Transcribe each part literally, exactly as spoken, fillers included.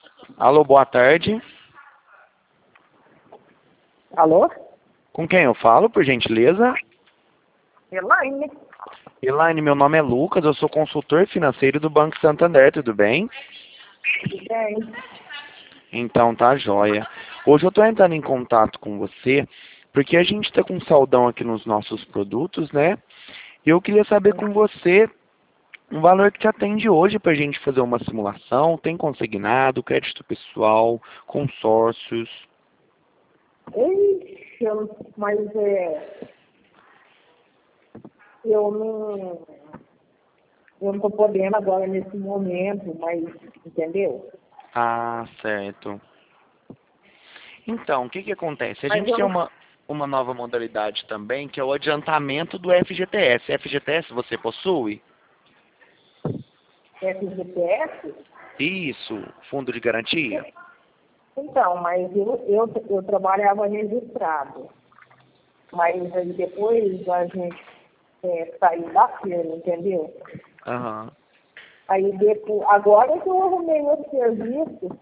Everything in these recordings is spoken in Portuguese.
Alô, boa tarde. Alô? Com quem eu falo, por gentileza? Elaine. Elaine, meu nome é Lucas, eu sou consultor financeiro do Banco Santander, tudo bem? Tudo bem? Então tá joia. Hoje eu tô entrando em contato com você, porque a gente tá com um saldão aqui nos nossos produtos, né? E eu queria saber com você um valor que te atende hoje pra gente fazer uma simulação. Tem consignado, crédito pessoal, consórcios. Ixi, eu, mas é, eu não eu não tô podendo agora nesse momento, mas entendeu? Ah, certo. Então, o que que acontece? A Mas gente eu tem não uma, uma nova modalidade também, que é o adiantamento do F G T S. F G T S você possui? F G T S. Isso, fundo de garantia? Então, mas eu, eu, eu trabalhava registrado. Mas aí depois a gente é, saiu da feira, entendeu? Aham. Aí depois, agora que eu arrumei outro serviço,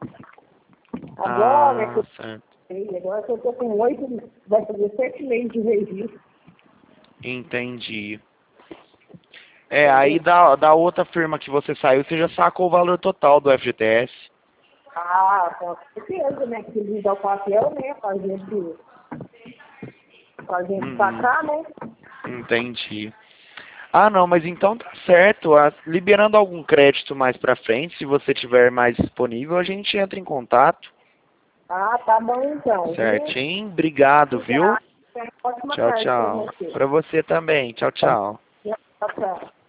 agora que Ah, eu certo. sei, agora que eu tô com oito, vai fazer sete meses de registro, Entendi. É, aí entendeu? da, da outra firma que você saiu, você já sacou o valor total do F G T S. Ah, com certeza, né? Que eles dão o papel, né? Pra gente, pra gente Uhum, sacar, né? entendi. Ah, não, mas então tá certo. Ah, liberando algum crédito mais pra frente, se você tiver mais disponível, a gente entra em contato. Ah, tá bom então, viu? Certinho? Obrigado, viu? Obrigada. Ótima Tchau, tarde pra tchau. você. Pra você também. Tchau, tchau. Tchau, tchau.